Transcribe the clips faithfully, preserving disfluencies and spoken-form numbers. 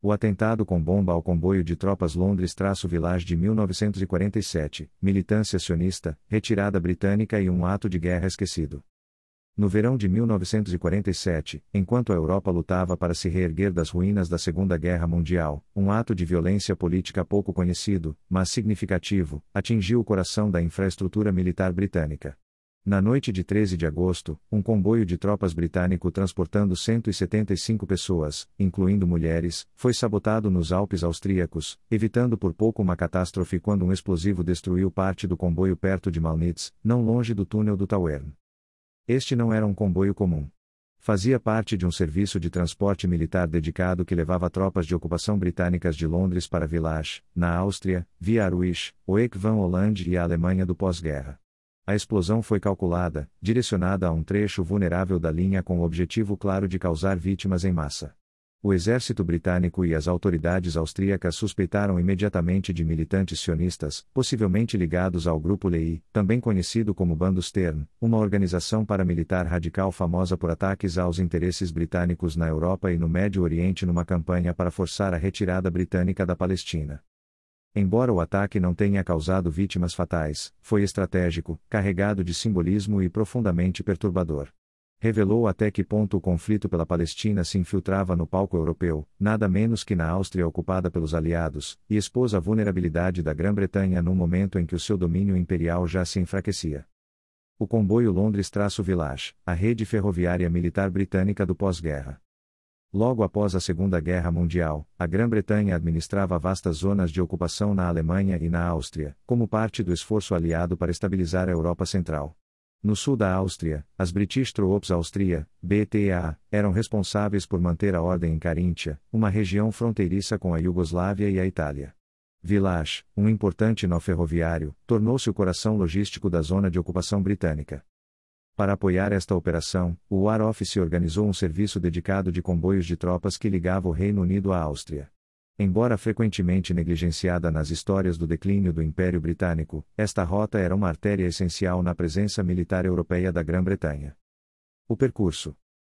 O atentado com bomba ao comboio de tropas Londres-Village de mil novecentos e quarenta e sete, militância sionista, retirada britânica e um ato de guerra esquecido. No verão de mil novecentos e quarenta e sete, enquanto a Europa lutava para se reerguer das ruínas da Segunda Guerra Mundial, um ato de violência política pouco conhecido, mas significativo, atingiu o coração da infraestrutura militar britânica. Na noite de treze de agosto, um comboio de tropas britânico transportando cento e setenta e cinco pessoas, incluindo mulheres, foi sabotado nos Alpes austríacos, evitando por pouco uma catástrofe quando um explosivo destruiu parte do comboio perto de Malnitz, não longe do túnel do Tauern. Este não era um comboio comum. Fazia parte de um serviço de transporte militar dedicado que levava tropas de ocupação britânicas de Londres para Villach, na Áustria, via Aarhus, Oek van Holland e a Alemanha do pós-guerra. A explosão foi calculada, direcionada a um trecho vulnerável da linha com o objetivo claro de causar vítimas em massa. O exército britânico e as autoridades austríacas suspeitaram imediatamente de militantes sionistas, possivelmente ligados ao Grupo Lehi, também conhecido como Bando Stern, uma organização paramilitar radical famosa por ataques aos interesses britânicos na Europa e no Médio Oriente numa campanha para forçar a retirada britânica da Palestina. Embora o ataque não tenha causado vítimas fatais, foi estratégico, carregado de simbolismo e profundamente perturbador. Revelou até que ponto o conflito pela Palestina se infiltrava no palco europeu, nada menos que na Áustria ocupada pelos aliados, e expôs a vulnerabilidade da Grã-Bretanha num momento em que o seu domínio imperial já se enfraquecia. O comboio Londres-Village, a rede ferroviária militar britânica do pós-guerra. Logo após a Segunda Guerra Mundial, a Grã-Bretanha administrava vastas zonas de ocupação na Alemanha e na Áustria, como parte do esforço aliado para estabilizar a Europa Central. No sul da Áustria, as British Troops Austria, B T A, eram responsáveis por manter a ordem em Carinthia, uma região fronteiriça com a Iugoslávia e a Itália. Villach, um importante nó ferroviário, tornou-se o coração logístico da zona de ocupação britânica. Para apoiar esta operação, o War Office organizou um serviço dedicado de comboios de tropas que ligava o Reino Unido à Áustria. Embora frequentemente negligenciada nas histórias do declínio do Império Britânico, esta rota era uma artéria essencial na presença militar europeia da Grã-Bretanha. O percurso.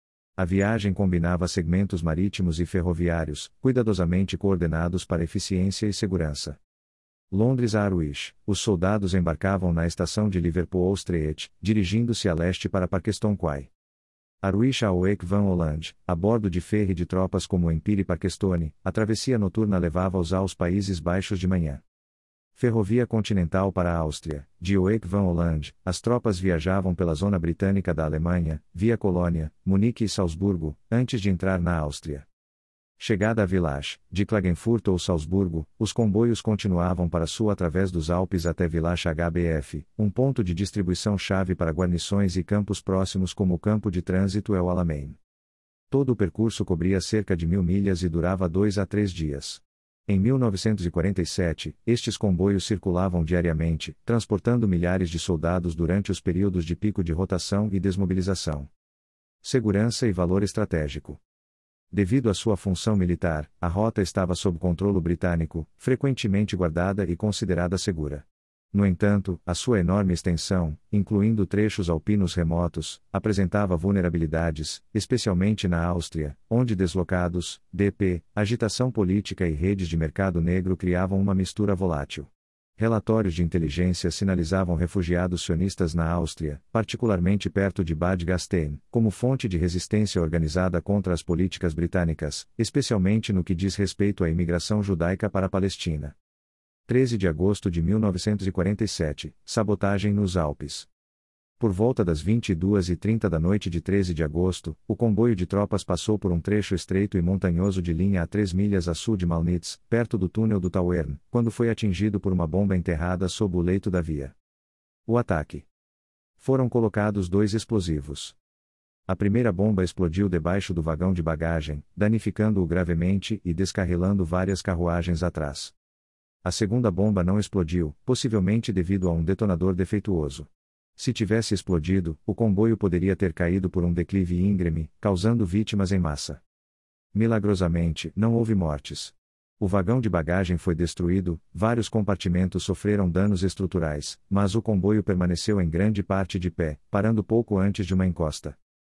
A viagem combinava segmentos marítimos e ferroviários, cuidadosamente coordenados para eficiência e segurança. Londres a Aarhus, os soldados embarcavam na estação de Liverpool Street, dirigindo-se a leste para Parkeston Quay. Aarhus a Oek van Holland, a bordo de ferry de tropas como o Empire Parkestone, a travessia noturna levava-os aos Países Baixos de manhã. Ferrovia continental para a Áustria, de Oek van Holland, as tropas viajavam pela zona britânica da Alemanha, via Colônia, Munique e Salzburgo, antes de entrar na Áustria. Chegada a Villach, de Klagenfurt ou Salzburgo, os comboios continuavam para sul através dos Alpes até Villach H B F, um ponto de distribuição-chave para guarnições e campos próximos como o campo de trânsito El Alamein. Todo o percurso cobria cerca de mil milhas e durava dois a três dias. Em mil novecentos e quarenta e sete, estes comboios circulavam diariamente, transportando milhares de soldados durante os períodos de pico de rotação e desmobilização. Segurança e valor estratégico. Devido à sua função militar, a rota estava sob controle britânico, frequentemente guardada e considerada segura. No entanto, a sua enorme extensão, incluindo trechos alpinos remotos, apresentava vulnerabilidades, especialmente na Áustria, onde deslocados, D P, agitação política e redes de mercado negro criavam uma mistura volátil. Relatórios de inteligência sinalizavam refugiados sionistas na Áustria, particularmente perto de Bad Gastein, como fonte de resistência organizada contra as políticas britânicas, especialmente no que diz respeito à imigração judaica para a Palestina. treze de agosto de mil novecentos e quarenta e sete, sabotagem nos Alpes. Por volta das vinte e duas e trinta da noite de treze de agosto, o comboio de tropas passou por um trecho estreito e montanhoso de linha a três milhas a sul de Malnitz, perto do túnel do Tauern, quando foi atingido por uma bomba enterrada sob o leito da via. O ataque. Foram colocados dois explosivos. A primeira bomba explodiu debaixo do vagão de bagagem, danificando-o gravemente e descarrilando várias carruagens atrás. A segunda bomba não explodiu, possivelmente devido a um detonador defeituoso. Se tivesse explodido, o comboio poderia ter caído por um declive íngreme, causando vítimas em massa. Milagrosamente, não houve mortes. O vagão de bagagem foi destruído, vários compartimentos sofreram danos estruturais, mas o comboio permaneceu em grande parte de pé, parando pouco antes de uma encosta.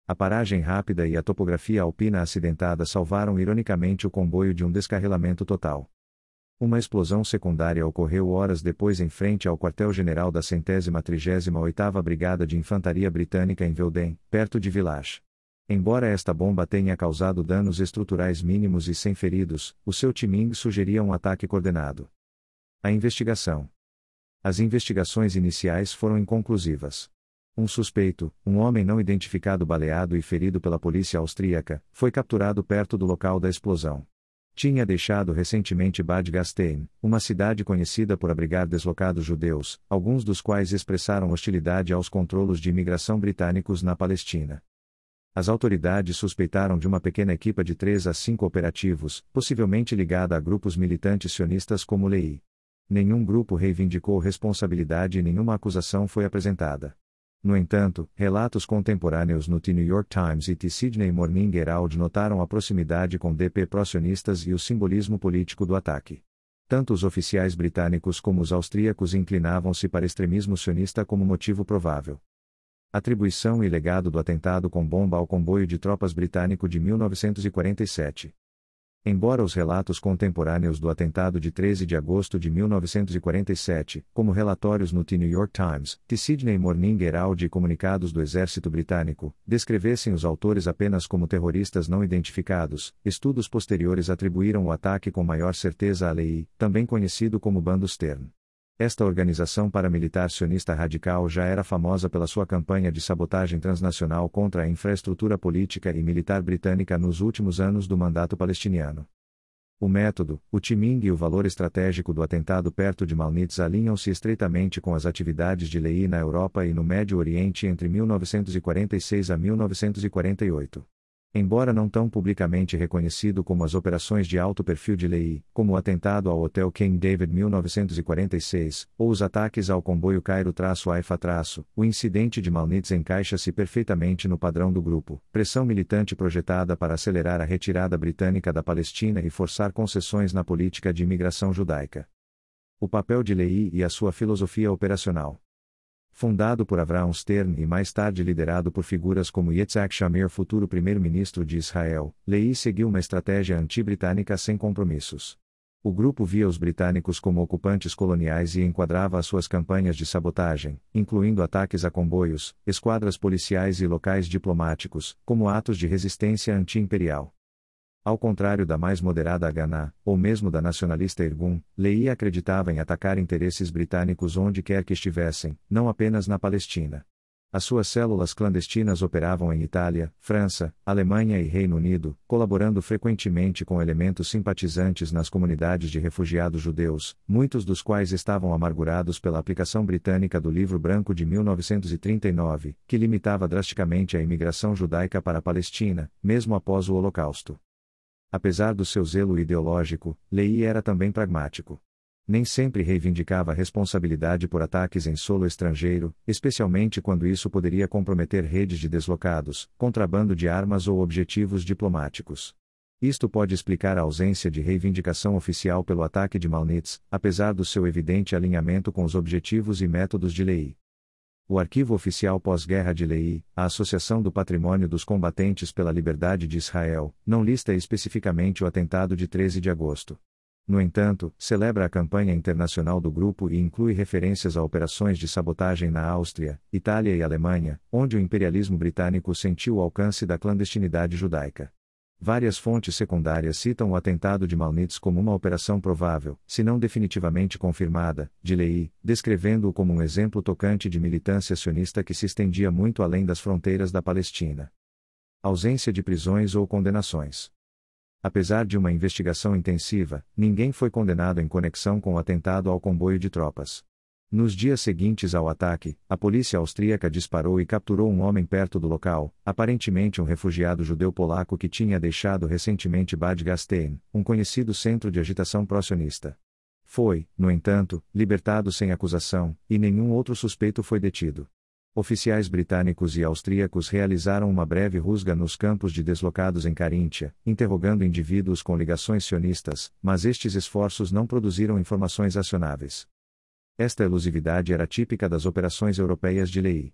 A paragem rápida e a topografia alpina acidentada salvaram ironicamente o comboio de um descarrilamento total. Uma explosão secundária ocorreu horas depois em frente ao quartel-general da centésima trigésima oitava Brigada de Infantaria Britânica em Velden, perto de Villach. Embora esta bomba tenha causado danos estruturais mínimos e sem feridos, o seu timing sugeria um ataque coordenado. A investigação. As investigações iniciais foram inconclusivas. Um suspeito, um homem não identificado baleado e ferido pela polícia austríaca, foi capturado perto do local da explosão. Tinha deixado recentemente Bad Gastein, uma cidade conhecida por abrigar deslocados judeus, alguns dos quais expressaram hostilidade aos controlos de imigração britânicos na Palestina. As autoridades suspeitaram de uma pequena equipa de três a cinco operativos, possivelmente ligada a grupos militantes sionistas como Lehi. Nenhum grupo reivindicou responsabilidade e nenhuma acusação foi apresentada. No entanto, relatos contemporâneos no The New York Times e The Sydney Morning Herald notaram a proximidade com D P pró-sionistas e o simbolismo político do ataque. Tanto os oficiais britânicos como os austríacos inclinavam-se para extremismo sionista como motivo provável. Atribuição e legado do atentado com bomba ao comboio de tropas britânico de mil novecentos e quarenta e sete. Embora os relatos contemporâneos do atentado de treze de agosto de mil novecentos e quarenta e sete, como relatórios no The New York Times, The Sydney Morning Herald e comunicados do exército britânico, descrevessem os autores apenas como terroristas não identificados, estudos posteriores atribuíram o ataque com maior certeza a Lehi, também conhecido como Bando Stern. Esta organização paramilitar sionista radical já era famosa pela sua campanha de sabotagem transnacional contra a infraestrutura política e militar britânica nos últimos anos do mandato palestiniano. O método, o timing e o valor estratégico do atentado perto de Malnitz alinham-se estreitamente com as atividades de Lehi na Europa e no Médio Oriente entre mil novecentos e quarenta e seis a mil novecentos e quarenta e oito. Embora não tão publicamente reconhecido como as operações de alto perfil de Lehi, como o atentado ao Hotel King David mil novecentos e quarenta e seis, ou os ataques ao comboio Cairo-Haifa-, o incidente de Malnitz encaixa-se perfeitamente no padrão do grupo, pressão militante projetada para acelerar a retirada britânica da Palestina e forçar concessões na política de imigração judaica. O papel de Lehi e a sua filosofia operacional. Fundado por Avraham Stern e mais tarde liderado por figuras como Yitzhak Shamir, futuro primeiro-ministro de Israel, Lehi seguiu uma estratégia anti-britânica sem compromissos. O grupo via os britânicos como ocupantes coloniais e enquadrava as suas campanhas de sabotagem, incluindo ataques a comboios, esquadras policiais e locais diplomáticos, como atos de resistência anti-imperial. Ao contrário da mais moderada Haganah, ou mesmo da nacionalista Irgun, Lehi acreditava em atacar interesses britânicos onde quer que estivessem, não apenas na Palestina. As suas células clandestinas operavam em Itália, França, Alemanha e Reino Unido, colaborando frequentemente com elementos simpatizantes nas comunidades de refugiados judeus, muitos dos quais estavam amargurados pela aplicação britânica do Livro Branco de mil novecentos e trinta e nove, que limitava drasticamente a imigração judaica para a Palestina, mesmo após o Holocausto. Apesar do seu zelo ideológico, Lehi era também pragmático. Nem sempre reivindicava a responsabilidade por ataques em solo estrangeiro, especialmente quando isso poderia comprometer redes de deslocados, contrabando de armas ou objetivos diplomáticos. Isto pode explicar a ausência de reivindicação oficial pelo ataque de Malnitz, apesar do seu evidente alinhamento com os objetivos e métodos de Lehi. O arquivo oficial pós-guerra de Lehi, a Associação do Patrimônio dos Combatentes pela Liberdade de Israel, não lista especificamente o atentado de treze de agosto. No entanto, celebra a campanha internacional do grupo e inclui referências a operações de sabotagem na Áustria, Itália e Alemanha, onde o imperialismo britânico sentiu o alcance da clandestinidade judaica. Várias fontes secundárias citam o atentado de Malnitz como uma operação provável, se não definitivamente confirmada, de Lehi, descrevendo-o como um exemplo tocante de militância sionista que se estendia muito além das fronteiras da Palestina. Ausência de prisões ou condenações. Apesar de uma investigação intensiva, ninguém foi condenado em conexão com o atentado ao comboio de tropas. Nos dias seguintes ao ataque, a polícia austríaca disparou e capturou um homem perto do local, aparentemente um refugiado judeu polaco que tinha deixado recentemente Bad Gastein, um conhecido centro de agitação pró-sionista. Foi, no entanto, libertado sem acusação, e nenhum outro suspeito foi detido. Oficiais britânicos e austríacos realizaram uma breve rusga nos campos de deslocados em Caríntia, interrogando indivíduos com ligações sionistas, mas estes esforços não produziram informações acionáveis. Esta elusividade era típica das operações europeias de Lehi.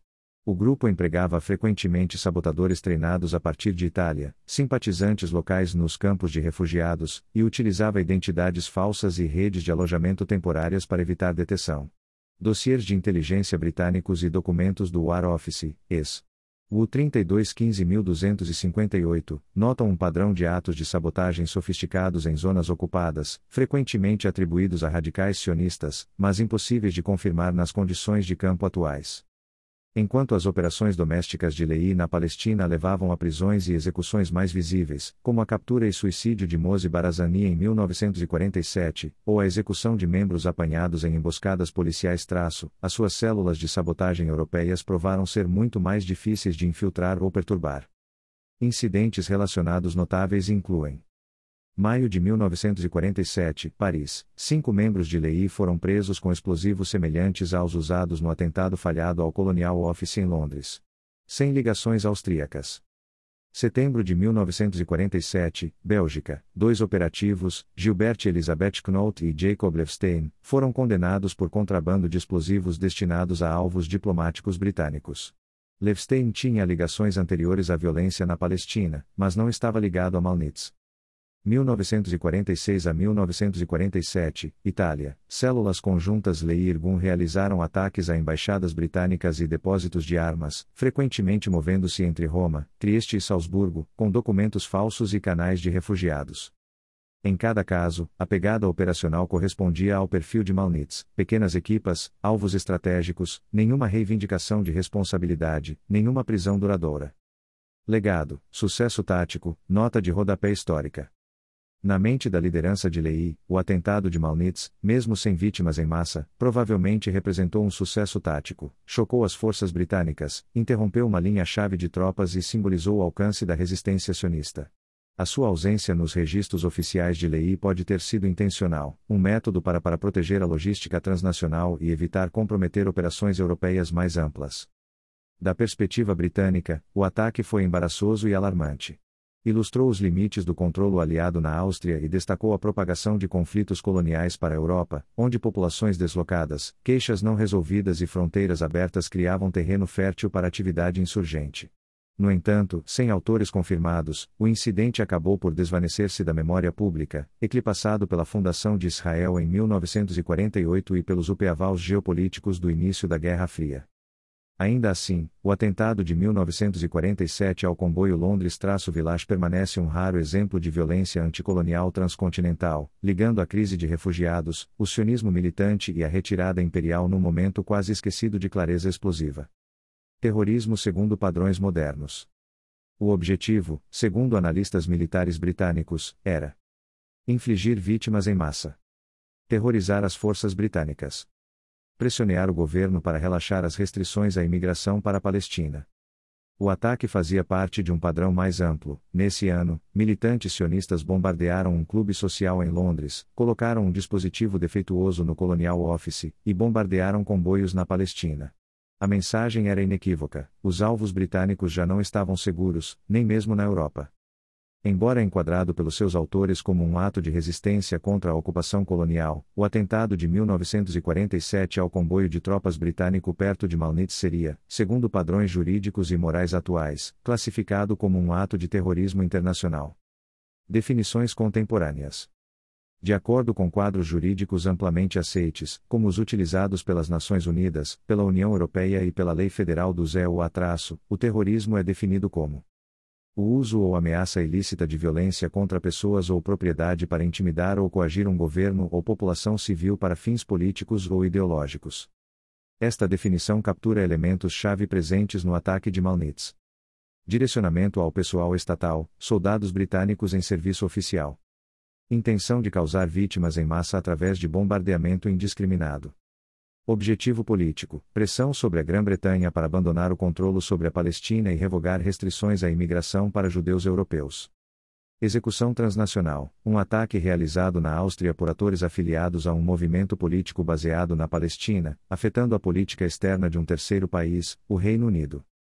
O grupo empregava frequentemente sabotadores treinados a partir de Itália, simpatizantes locais nos campos de refugiados, e utilizava identidades falsas e redes de alojamento temporárias para evitar deteção. Dossiês de inteligência britânicos e documentos do War Office, ex. U trinta e dois quinze mil duzentos e cinquenta e oito, notam um padrão de atos de sabotagem sofisticados em zonas ocupadas, frequentemente atribuídos a radicais sionistas, mas impossíveis de confirmar nas condições de campo atuais. Enquanto as operações domésticas de Lehi na Palestina levavam a prisões e execuções mais visíveis, como a captura e suicídio de Moshe Barazani em mil novecentos e quarenta e sete, ou a execução de membros apanhados em emboscadas policiais traço, as suas células de sabotagem europeias provaram ser muito mais difíceis de infiltrar ou perturbar. Incidentes relacionados notáveis incluem: maio de mil novecentos e quarenta e sete, Paris, cinco membros de Lehi foram presos com explosivos semelhantes aos usados no atentado falhado ao Colonial Office em Londres. Sem ligações austríacas. Setembro de mil novecentos e quarenta e sete, Bélgica, dois operativos, Gilbert Elisabeth Knott e Jacob Lefstein, foram condenados por contrabando de explosivos destinados a alvos diplomáticos britânicos. Lefstein tinha ligações anteriores à violência na Palestina, mas não estava ligado a Malnitz. mil novecentos e quarenta e seis a mil novecentos e quarenta e sete, Itália, células conjuntas Lehi e Irgun realizaram ataques a embaixadas britânicas e depósitos de armas, frequentemente movendo-se entre Roma, Trieste e Salzburgo, com documentos falsos e canais de refugiados. Em cada caso, a pegada operacional correspondia ao perfil de Malnitz: pequenas equipas, alvos estratégicos, nenhuma reivindicação de responsabilidade, nenhuma prisão duradoura. Legado, sucesso tático, nota de rodapé histórica. Na mente da liderança de Lehi, o atentado de Malnitz, mesmo sem vítimas em massa, provavelmente representou um sucesso tático, chocou as forças britânicas, interrompeu uma linha-chave de tropas e simbolizou o alcance da resistência sionista. A sua ausência nos registros oficiais de Lehi pode ter sido intencional, um método para, para proteger a logística transnacional e evitar comprometer operações europeias mais amplas. Da perspectiva britânica, o ataque foi embaraçoso e alarmante. Ilustrou os limites do controlo aliado na Áustria e destacou a propagação de conflitos coloniais para a Europa, onde populações deslocadas, queixas não resolvidas e fronteiras abertas criavam terreno fértil para atividade insurgente. No entanto, sem autores confirmados, o incidente acabou por desvanecer-se da memória pública, eclipsado pela fundação de Israel em mil novecentos e quarenta e oito e pelos upheavals geopolíticos do início da Guerra Fria. Ainda assim, o atentado de mil novecentos e quarenta e sete ao comboio Londres-Village permanece um raro exemplo de violência anticolonial transcontinental, ligando a crise de refugiados, o sionismo militante e a retirada imperial num momento quase esquecido de clareza explosiva. Terrorismo segundo padrões modernos. O objetivo, segundo analistas militares britânicos, era infligir vítimas em massa, terrorizar as forças britânicas, pressionar o governo para relaxar as restrições à imigração para a Palestina. O ataque fazia parte de um padrão mais amplo. Nesse ano, militantes sionistas bombardearam um clube social em Londres, colocaram um dispositivo defeituoso no Colonial Office, e bombardearam comboios na Palestina. A mensagem era inequívoca: os alvos britânicos já não estavam seguros, nem mesmo na Europa. Embora enquadrado pelos seus autores como um ato de resistência contra a ocupação colonial, o atentado de mil novecentos e quarenta e sete ao comboio de tropas britânico perto de Malnitz seria, segundo padrões jurídicos e morais atuais, classificado como um ato de terrorismo internacional. Definições contemporâneas. De acordo com quadros jurídicos amplamente aceites, como os utilizados pelas Nações Unidas, pela União Europeia e pela Lei Federal do Z E U A traço, o terrorismo é definido como o uso ou ameaça ilícita de violência contra pessoas ou propriedade para intimidar ou coagir um governo ou população civil para fins políticos ou ideológicos. Esta definição captura elementos-chave presentes no ataque de Malnitz. Direcionamento ao pessoal estatal, soldados britânicos em serviço oficial. Intenção de causar vítimas em massa através de bombardeamento indiscriminado. Objetivo político: pressão sobre a Grã-Bretanha para abandonar o controle sobre a Palestina e revogar restrições à imigração para judeus europeus. Execução transnacional: um ataque realizado na Áustria por atores afiliados a um movimento político baseado na Palestina, afetando a política externa de um terceiro país, o Reino Unido.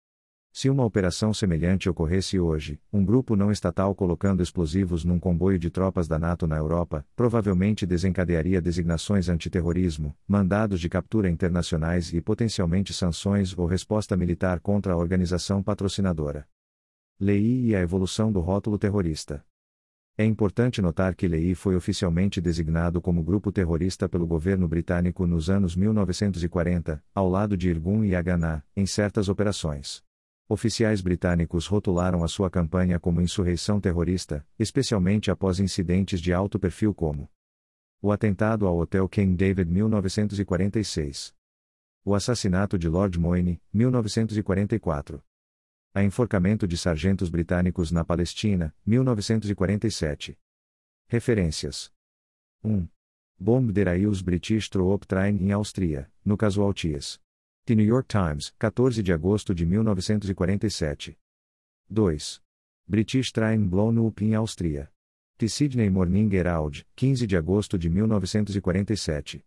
Se uma operação semelhante ocorresse hoje, um grupo não estatal colocando explosivos num comboio de tropas da NATO na Europa, provavelmente desencadearia designações antiterrorismo, mandados de captura internacionais e potencialmente sanções ou resposta militar contra a organização patrocinadora. Lei e a evolução do rótulo terrorista. É importante notar que Lei foi oficialmente designado como grupo terrorista pelo governo britânico nos anos mil novecentos e quarenta, ao lado de Irgun e Haganah, em certas operações. Oficiais britânicos rotularam a sua campanha como insurreição terrorista, especialmente após incidentes de alto perfil como o atentado ao Hotel King David mil novecentos e quarenta e seis, o assassinato de Lord Moyne, mil novecentos e quarenta e quatro, a enforcamento de sargentos britânicos na Palestina, mil novecentos e quarenta e sete. Referências: um. Bomb der Eus British Troop Train em Áustria, no Casualties. The New York Times, quatorze de agosto de mil novecentos e quarenta e sete. dois. British Train Blown Up em Áustria. The Sydney Morning Herald, quinze de agosto de mil novecentos e quarenta e sete.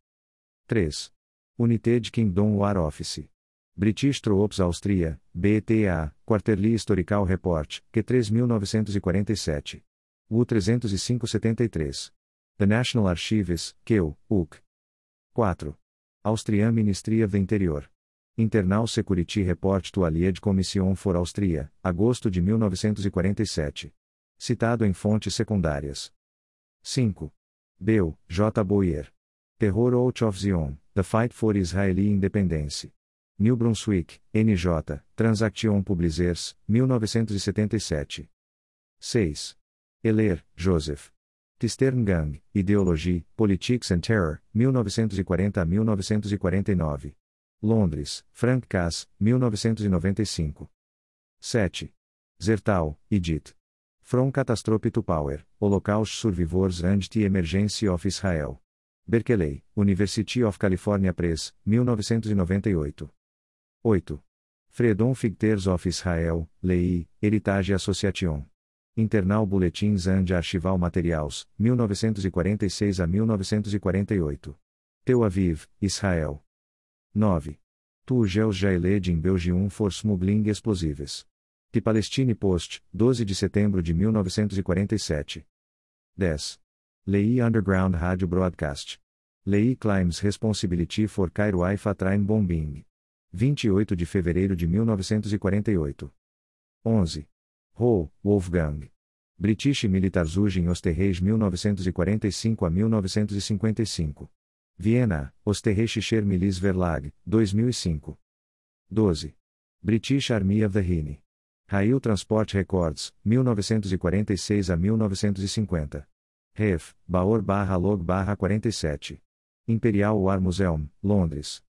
três. United Kingdom War Office. British Troops Austria, B T A, Quarterly Historical Report, Q três mil novecentos e quarenta e sete. U trezentos e cinco setenta e três. The National Archives, Q, U C. quatro. Austrian Ministry of the Interior. Internal Security Report to Allied Commission for Austria, agosto de mil novecentos e quarenta e sete. Citado em fontes secundárias. cinco. Bew, J. Boyer. Terror out of Zion, The Fight for Israeli Independence. New Brunswick, N J, Transaction Publishers, mil novecentos e setenta e sete. seis. Heller, Joseph. The Stern Gang, Ideology, Politics and Terror, mil novecentos e quarenta a mil novecentos e quarenta e nove. Londres, Frank Cass, mil novecentos e noventa e cinco. sete. Zertal, Edith. From Catastrophe to Power, Holocaust Survivors and the Emergency of Israel. Berkeley, University of California Press, mil novecentos e noventa e oito. oito. Freedom Fighters of Israel, Lei, Heritage Association. Internal Bulletins and Archival Materials, mil novecentos e quarenta e seis a mil novecentos e quarenta e oito. Tel Aviv, Israel. nove. Tu Gels Jailed in Belgium for Smuggling Explosives. The Palestine Post, doze de setembro de mil novecentos e quarenta e sete. dez. Lei Underground Radio Broadcast. Lei Claims Responsibility for Cairo Haifa Train Bombing. vinte e oito de fevereiro de mil novecentos e quarenta e oito. onze. Ho, Wolfgang. British Militarzugend Österreich mil novecentos e quarenta e cinco a mil novecentos e cinquenta e cinco. Viena, Österreichischer Miliz Verlag, dois mil e cinco. doze. British Army of the Rhine. Rail Transport Records, mil novecentos e quarenta e seis a mil novecentos e cinquenta. Ref, Baor barra log barra quarenta e sete. Imperial War Museum, Londres.